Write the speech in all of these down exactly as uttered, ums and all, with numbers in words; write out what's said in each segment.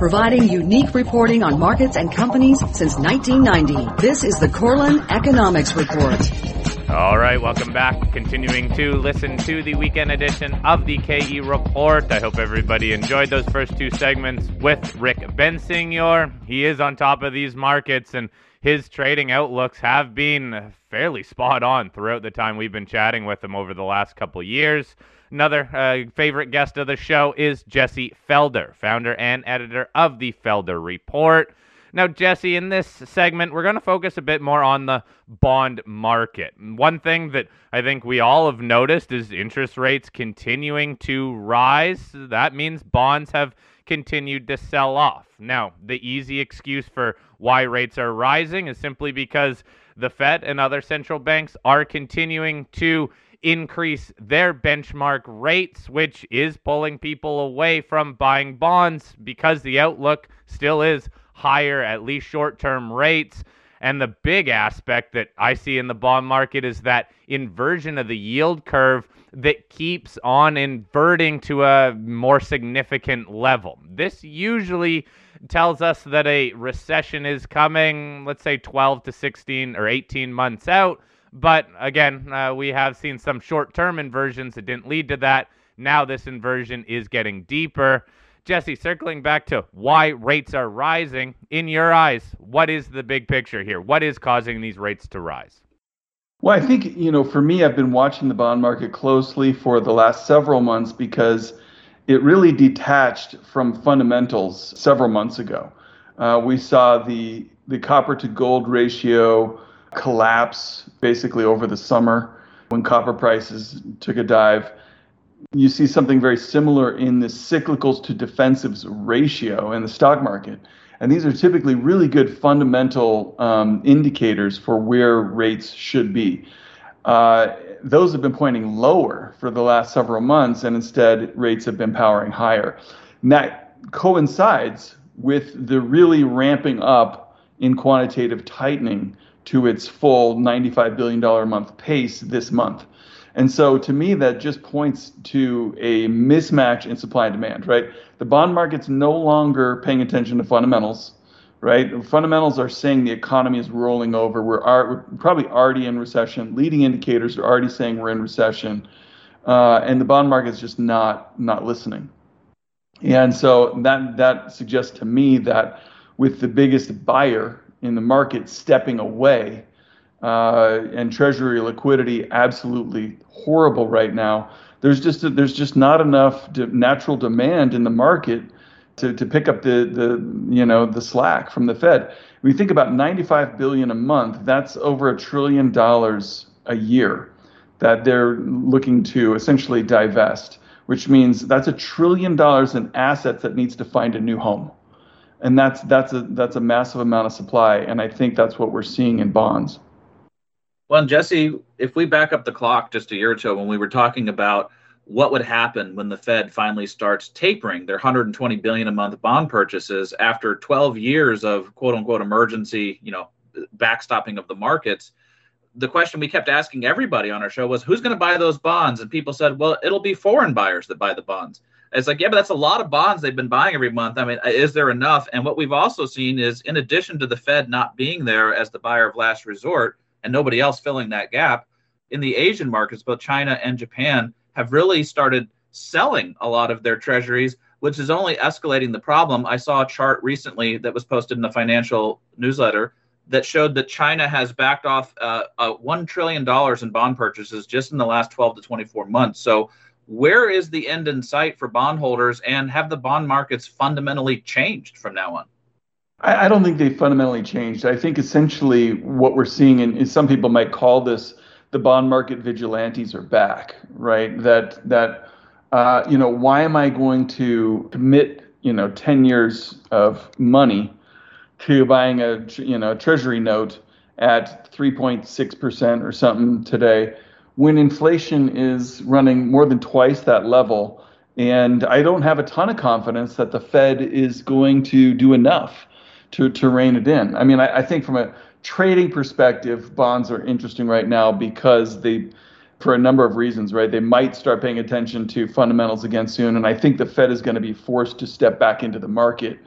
providing unique reporting on markets and companies since nineteen ninety. This is the Korelin Economics Report. All right, welcome back. Continuing to listen to the weekend edition of the K E Report. I hope everybody enjoyed those first two segments with Rick Bensignor. He is on top of these markets, and his trading outlooks have been fairly spot on throughout the time we've been chatting with him over the last couple years. Another uh, favorite guest of the show is Jesse Felder, founder and editor of the Felder Report. Now, Jesse, in this segment, we're going to focus a bit more on the bond market. One thing that I think we all have noticed is interest rates continuing to rise. That means bonds have continued to sell off. Now, the easy excuse for why rates are rising is simply because the Fed and other central banks are continuing to increase their benchmark rates, which is pulling people away from buying bonds because the outlook still is higher, at least short-term rates. And the big aspect that I see in the bond market is that inversion of the yield curve that keeps on inverting to a more significant level. This usually tells us that a recession is coming, let's say twelve to sixteen or eighteen months out. But again, uh, we have seen some short-term inversions that didn't lead to that. Now this inversion is getting deeper. Jesse, circling back to why rates are rising, in your eyes, what is the big picture here? What is causing these rates to rise? Well, I think, you know, for me, I've been watching the bond market closely for the last several months because it really detached from fundamentals several months ago. Uh, we saw the the copper to gold ratio collapse basically over the summer when copper prices took a dive. You see something very similar in the cyclicals to defensives ratio in the stock market. And these are typically really good fundamental um, indicators for where rates should be. Uh, those have been pointing lower for the last several months, and instead rates have been powering higher. And that coincides with the really ramping up in quantitative tightening to its full ninety-five billion dollars a month pace this month. And so to me, that just points to a mismatch in supply and demand, right? The bond market's no longer paying attention to fundamentals, right? Fundamentals are saying the economy is rolling over. We're, are, we're probably already in recession. Leading indicators are already saying we're in recession. Uh, and the bond market's just not not listening. And so that that suggests to me that with the biggest buyer in the market stepping away, uh, and treasury liquidity absolutely horrible right now, there's just a, there's just not enough de- natural demand in the market to, to pick up the the you know the slack from the Fed. We think about ninety-five billion dollars a month. That's over a trillion dollars a year that they're looking to essentially divest, which means that's a trillion dollars in assets that needs to find a new home. And that's that's a that's a massive amount of supply, and I think that's what we're seeing in bonds. Well, and Jesse, if we back up the clock just a year or two, when we were talking about what would happen when the Fed finally starts tapering their one hundred twenty billion dollars a month bond purchases after twelve years of quote unquote emergency, you know, backstopping of the markets, the question we kept asking everybody on our show was, who's going to buy those bonds? And people said, well, it'll be foreign buyers that buy the bonds. It's like, yeah, but that's a lot of bonds they've been buying every month. I mean, is there enough? And what we've also seen is, in addition to the Fed not being there as the buyer of last resort and nobody else filling that gap, in the Asian markets, both China and Japan have really started selling a lot of their treasuries, which is only escalating the problem. I saw a chart recently that was posted in the financial newsletter that showed that China has backed off uh, uh, one trillion dollars in bond purchases just in the last twelve to twenty-four months. So where is the end in sight for bondholders, and have the bond markets fundamentally changed from now on? I, I don't think they fundamentally changed. I think essentially what we're seeing, and, and some people might call this the bond market vigilantes are back, right? That, that uh, you know, why am I going to commit, you know, ten years of money to buying a, you know, treasury note at three point six percent or something today, when inflation is running more than twice that level? And I don't have a ton of confidence that the Fed is going to do enough to, to rein it in. I mean, I, I think from a trading perspective, bonds are interesting right now because they, for a number of reasons, right? They might start paying attention to fundamentals again soon. And I think the Fed is going to be forced to step back into the market.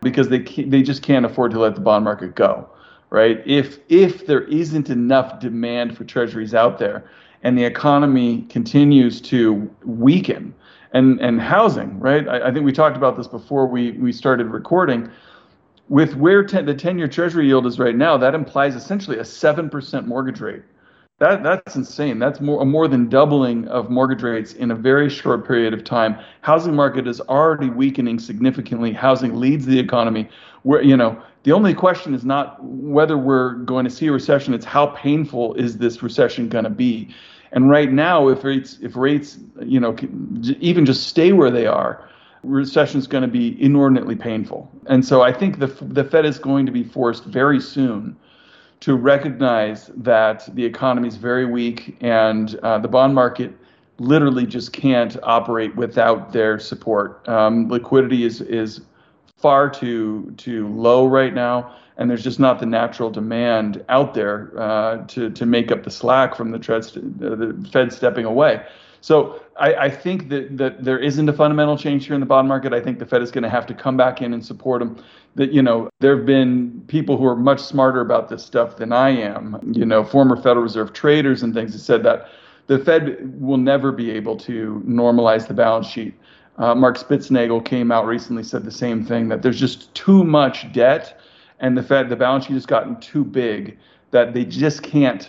because they can't, they just can't afford to let the bond market go, right? If if there isn't enough demand for treasuries out there and the economy continues to weaken, and, and housing, right? I, I think we talked about this before we, we started recording. With where ten, the ten-year treasury yield is right now, that implies essentially a seven percent mortgage rate. That That's insane. That's more, more than doubling of mortgage rates in a very short period of time. Housing market is already weakening significantly. Housing leads the economy. Where, you know, the only question is not whether we're going to see a recession, it's how painful is this recession going to be. And right now, if rates, if rates, you know, even just stay where they are, recession is going to be inordinately painful. And so I think the the Fed is going to be forced very soon to recognize that the economy is very weak and uh, the bond market literally just can't operate without their support. Um, liquidity is is far too too low right now, and there's just not the natural demand out there uh, to to make up the slack from the, the Fed stepping away. So I, I think that, that there isn't a fundamental change here in the bond market. I think the Fed is going to have to come back in and support them. That, you know, there have been people who are much smarter about this stuff than I am, you know, former Federal Reserve traders and things that said that the Fed will never be able to normalize the balance sheet. Uh, Mark Spitznagel came out recently, said the same thing, that there's just too much debt and the Fed, the balance sheet has gotten too big that they just can't,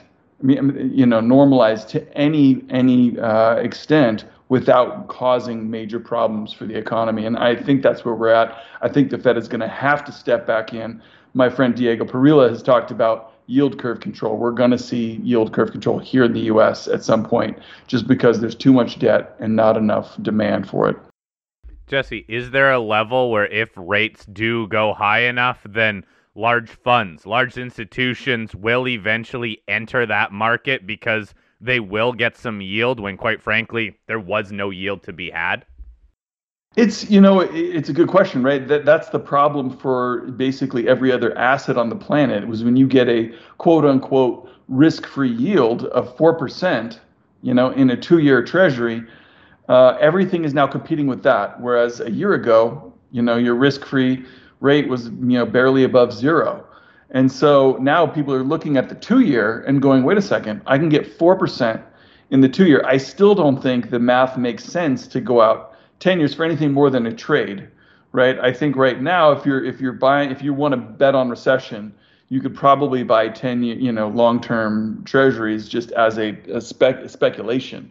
you know, normalize to any any uh, extent without causing major problems for the economy. And I think that's where we're at. I think the Fed is going to have to step back in. My friend Diego Parrilla has talked about yield curve control. We're going to see yield curve control here in the U S at some point, just because there's too much debt and not enough demand for it. Jesse, is there a level where if rates do go high enough, then large funds, large institutions will eventually enter that market because they will get some yield when, quite frankly, there was no yield to be had? It's, you know, it's a good question, right? That that's the problem for basically every other asset on the planet. It was when you get a quote unquote risk-free yield of four percent, you know, in a two-year treasury, uh, everything is now competing with that. Whereas a year ago, you know, your risk-free rate was, you know, barely above zero. And so now people are looking at the two-year and going, wait a second, I can get four percent in the two-year. I still don't think the math makes sense to go out ten years for anything more than a trade, right? I think right now, if you're if you're buying, if you want to bet on recession, you could probably buy ten, you know, long-term treasuries just as a, a, spec, a speculation,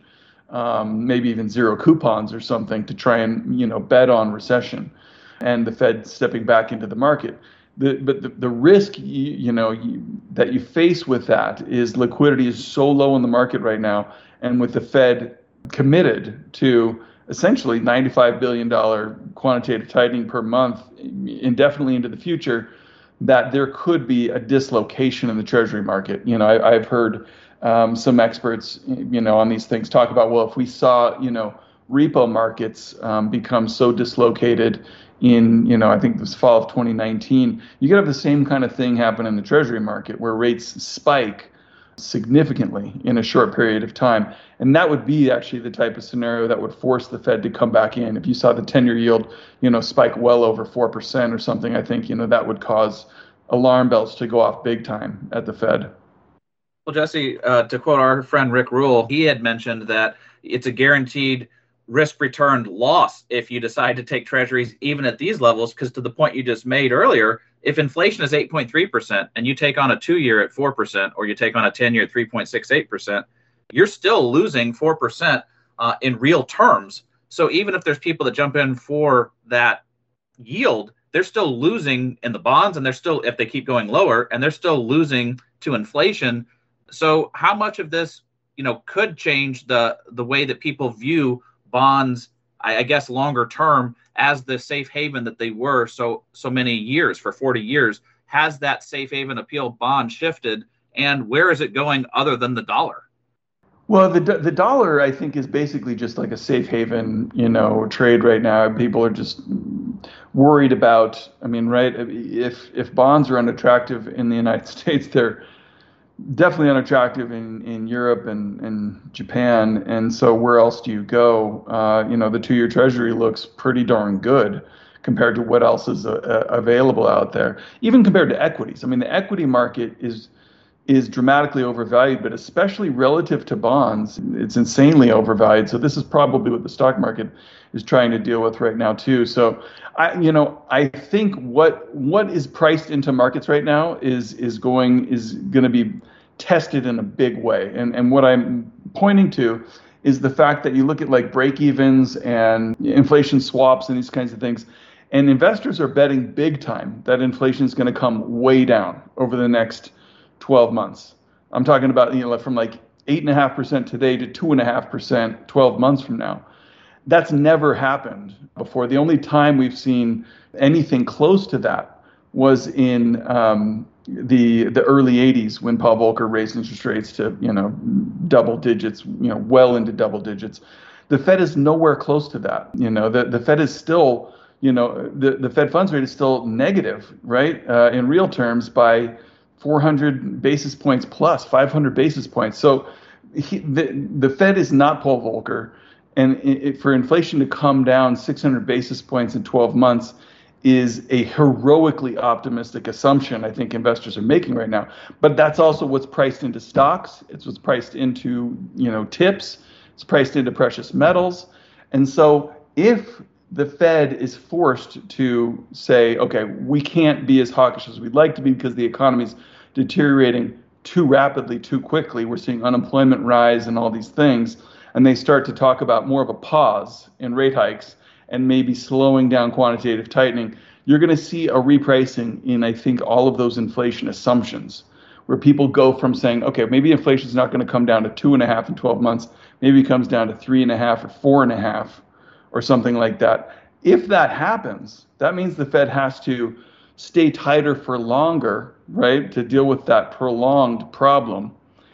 um, maybe even zero coupons or something to try and, you know, bet on recession and the Fed stepping back into the market. The, but the, the risk, you, you know, you, that you face with that is liquidity is so low in the market right now, and with the Fed committed to essentially ninety-five billion dollars quantitative tightening per month indefinitely into the future, that there could be a dislocation in the Treasury market. You know, I, I've heard um, some experts, you know, on these things talk about, well, if we saw, you know, repo markets um, become so dislocated in, you know, I think this fall of twenty nineteen, you could have the same kind of thing happen in the Treasury market where rates spike significantly in a short period of time. And that would be actually the type of scenario that would force the Fed to come back in. If you saw the ten-year yield, you know, spike well over four percent or something, I think, you know, that would cause alarm bells to go off big time at the Fed. Well, Jesse, uh, to quote our friend Rick Rule, he had mentioned that it's a guaranteed risk return loss if you decide to take treasuries even at these levels, because to the point you just made earlier, if inflation is eight point three percent and you take on a two-year at four percent or you take on a ten-year at three point six eight percent, you're still losing four percent uh, in real terms. So even if there's people that jump in for that yield, they're still losing in the bonds, and they're still, if they keep going lower, and they're still losing to inflation. So how much of this, you know, could change the the way that people view bonds, I, I guess, longer term as the safe haven that they were so so many years, for forty years? Has that safe haven appeal bond shifted, and where is it going other than the dollar? Well, the the dollar, I think, is basically just like a safe haven, you know, trade right now. People are just worried about, I mean, right, if if bonds are unattractive in the United States, they're definitely unattractive in, in Europe and, and Japan. And so where else do you go? Uh, you know, the two-year treasury looks pretty darn good compared to what else is uh, available out there, even compared to equities. I mean, the equity market is is dramatically overvalued, but especially relative to bonds, it's insanely overvalued. So this is probably what the stock market is trying to deal with right now too. So I, you know, I think what what is priced into markets right now is is going is going to be tested in a big way. And and what I'm pointing to is the fact that you look at like break evens and inflation swaps and these kinds of things, and investors are betting big time that inflation is going to come way down over the next twelve months. I'm talking about, you know, from like eight and a half percent today to two and a half percent twelve months from now. That's never happened before. The only time we've seen anything close to that was in um, the the early eighties when Paul Volcker raised interest rates to, you know, double digits, you know, well into double digits. The Fed is nowhere close to that. You know, the, the Fed is still, you know, the, the Fed funds rate is still negative, right, uh, in real terms by four hundred basis points plus, five hundred basis points. So he, the, the Fed is not Paul Volcker. And it, for inflation to come down six hundred basis points in twelve months is a heroically optimistic assumption I think investors are making right now. But that's also what's priced into stocks. It's what's priced into, you know, tips. It's priced into precious metals. And so if the Fed is forced to say, okay, we can't be as hawkish as we'd like to be because the economy's deteriorating too rapidly, too quickly. We're seeing unemployment rise and all these things. And they start to talk about more of a pause in rate hikes and maybe slowing down quantitative tightening. You're going to see a repricing in, I think, all of those inflation assumptions, where people go from saying, okay, maybe inflation is not going to come down to two and a half in twelve months. Maybe it comes down to three and a half or four and a half or something like that. If that happens, that means the Fed has to stay tighter for longer, right, to deal with that prolonged problem.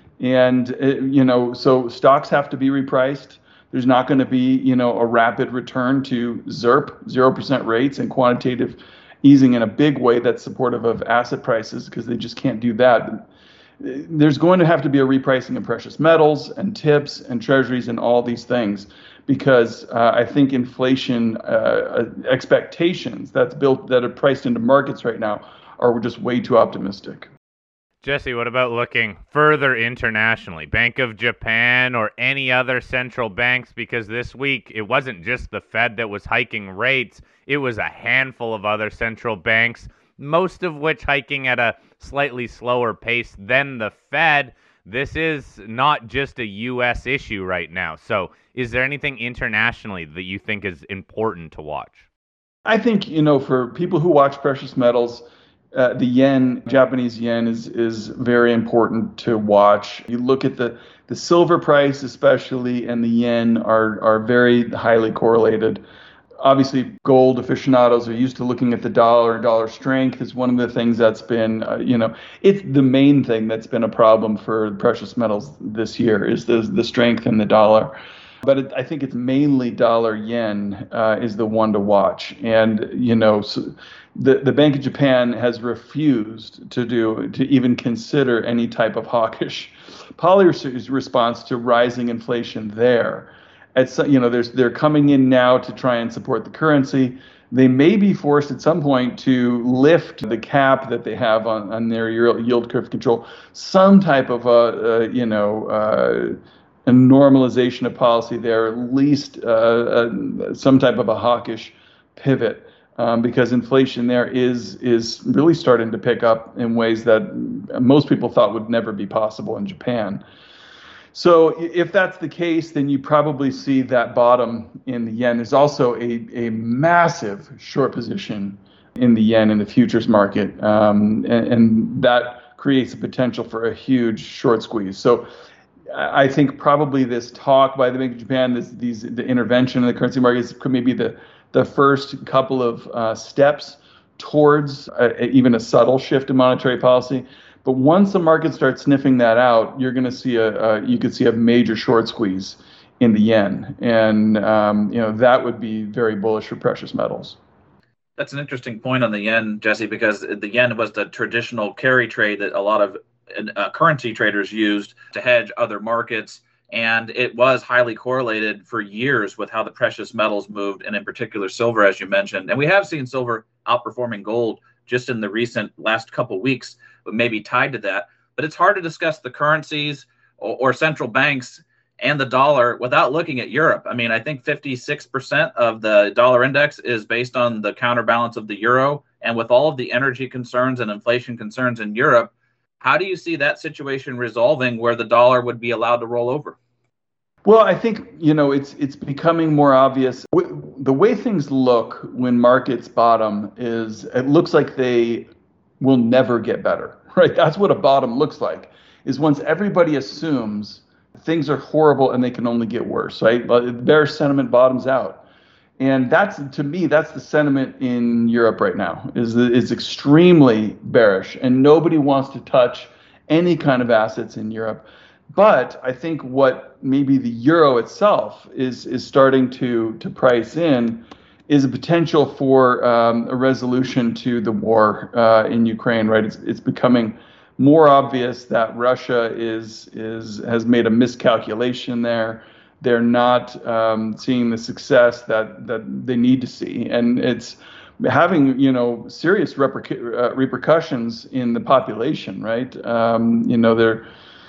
And, uh, you know, so stocks have to be repriced. There's not going to be, you know, a rapid return to Z E R P, zero percent rates and quantitative easing in a big way that's supportive of asset prices, because they just can't do that. There's going to have to be a repricing of precious metals and tips and treasuries and all these things, because uh, I think inflation uh, expectations that's built that are priced into markets right now are just way too optimistic. Jesse, what about looking further internationally? Bank of Japan or any other central banks? Because this week it wasn't just the Fed that was hiking rates. It was a handful of other central banks, most of which hiking at a slightly slower pace than the Fed. This is not just a U S issue right now. So is there anything internationally that you think is important to watch? I think, you know, for people who watch precious metals, Uh, the yen, Japanese yen, is is very important to watch. You look at the, the silver price especially, and the yen are are very highly correlated. Obviously, gold aficionados are used to looking at the dollar. Dollar strength is one of the things that's been, uh, you know, it's the main thing that's been a problem for precious metals this year is the the strength in the dollar. But it, I think it's mainly dollar yen uh, is the one to watch. And, you know, so the, the Bank of Japan has refused to do, to even consider any type of hawkish policy response to rising inflation there. At some, you know, there's, they're coming in now to try and support the currency. They may be forced at some point to lift the cap that they have on, on their yield curve control, some type of, a, a you know, uh, a normalization of policy there, at least uh, uh, some type of a hawkish pivot, um, because inflation there is is really starting to pick up in ways that most people thought would never be possible in Japan. So if that's the case, then you probably see that bottom in the yen. There's also a, a massive short position in the yen in the futures market, um, and, and that creates a potential for a huge short squeeze. So I think probably this talk by the Bank of Japan, this, these the intervention in the currency markets could maybe the the first couple of uh, steps towards a, even a subtle shift in monetary policy. But once the market starts sniffing that out, you're going to see a, a you could see a major short squeeze in the yen, and um, you know that would be very bullish for precious metals. That's an interesting point on the yen, Jesse, because the yen was the traditional carry trade that a lot of uh, currency traders used to hedge other markets. And it was highly correlated for years with how the precious metals moved, and in particular silver, as you mentioned. And we have seen silver outperforming gold just in the recent last couple of weeks, but maybe tied to that. But it's hard to discuss the currencies or, or central banks and the dollar without looking at Europe. I mean, I think fifty-six percent of the dollar index is based on the counterbalance of the euro. And with all of the energy concerns and inflation concerns in Europe, how do you see that situation resolving where the dollar would be allowed to roll over? Well, I think, you know, it's it's becoming more obvious. The way things look when markets bottom is it looks like they will never get better, right? That's what a bottom looks like, is once everybody assumes things are horrible and they can only get worse, right? But bearish sentiment bottoms out. And that's, to me, that's the sentiment in Europe right now, is is extremely bearish, and nobody wants to touch any kind of assets in Europe. But I think what maybe the euro itself is is starting to to price in is a potential for um, a resolution to the war uh, in Ukraine, right? It's it's becoming more obvious that Russia is is has made a miscalculation there. They're not um, seeing the success that, that they need to see, and it's having, you know, serious repercu- uh, repercussions in the population, right? Um, you know, they're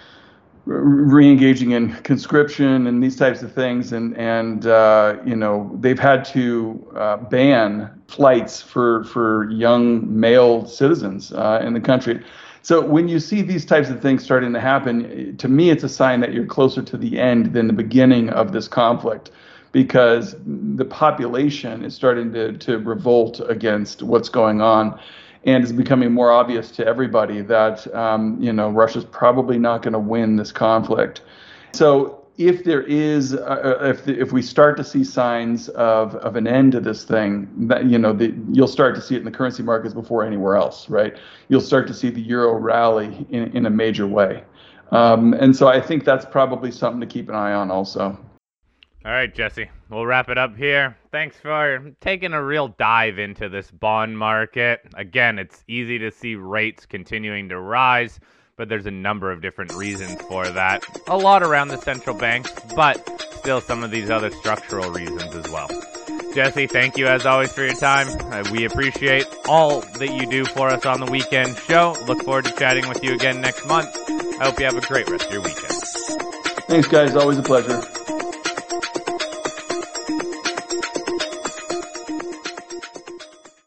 re-engaging in conscription and these types of things, and and uh, you know, they've had to uh, ban flights for for young male citizens uh, in the country. So when you see these types of things starting to happen, to me, it's a sign that you're closer to the end than the beginning of this conflict, because the population is starting to, to revolt against what's going on. And it's becoming more obvious to everybody that, um, you know, Russia's probably not going to win this conflict. So if there is, uh, if the, if we start to see signs of, of an end to this thing, that, you know, the, you'll start to see it in the currency markets before anywhere else, right? You'll start to see the euro rally in, in a major way. Um, and so I think that's probably something to keep an eye on also. All right, Jesse, we'll wrap it up here. Thanks for taking a real dive into this bond market. Again, it's easy to see rates continuing to rise, but there's a number of different reasons for that. A lot around the central banks, but still some of these other structural reasons as well. Jesse, thank you as always for your time. Uh, we appreciate all that you do for us on the weekend show. Look forward to chatting with you again next month. I hope you have a great rest of your weekend. Thanks, guys. Always a pleasure.